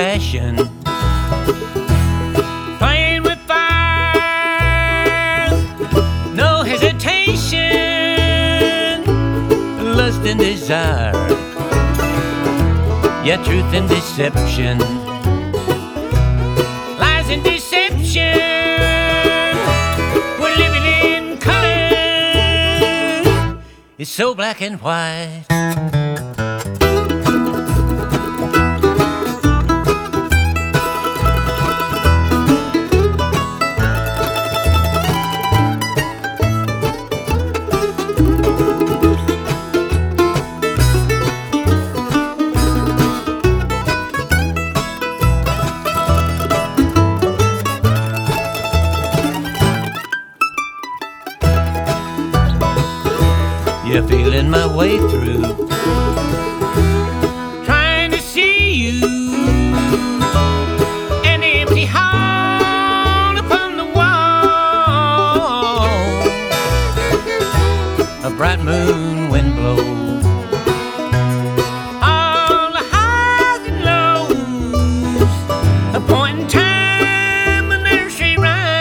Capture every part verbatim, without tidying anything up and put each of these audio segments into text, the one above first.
passion, playing with fire, no hesitation, lust and desire, yeah, truth and deception, lies and deception. We're living in color, it's so black and white. Yeah, feeling my way through, trying to see you, an empty hall upon the wall, a bright moon wind blows, all the highs and lows, a point in time, a nursery rhyme.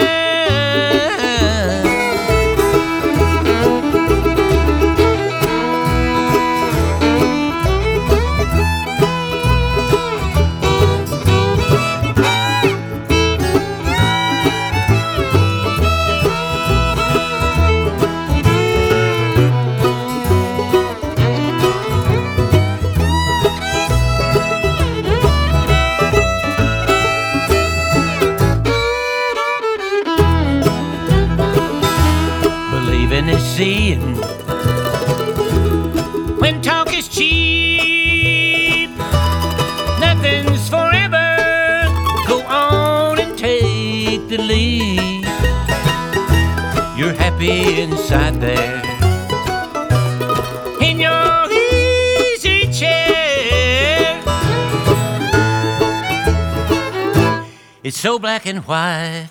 Believing is seeing, when talk is cheap, nothing's forever, go on and take the lead. You're happy inside there, in your easy chair, it's so black and white.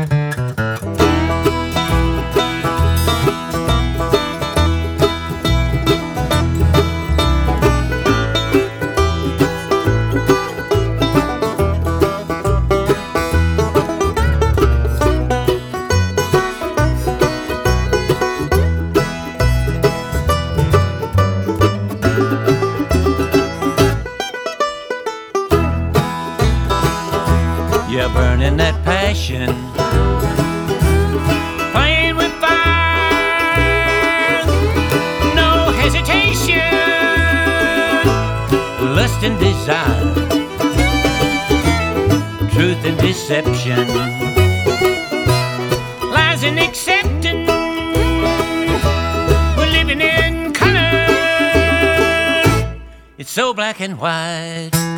Yeah, burning that passion, playing with fire, no hesitation, lust and desire, truth and deception, lies and acceptance. We're living in color, it's so black and white.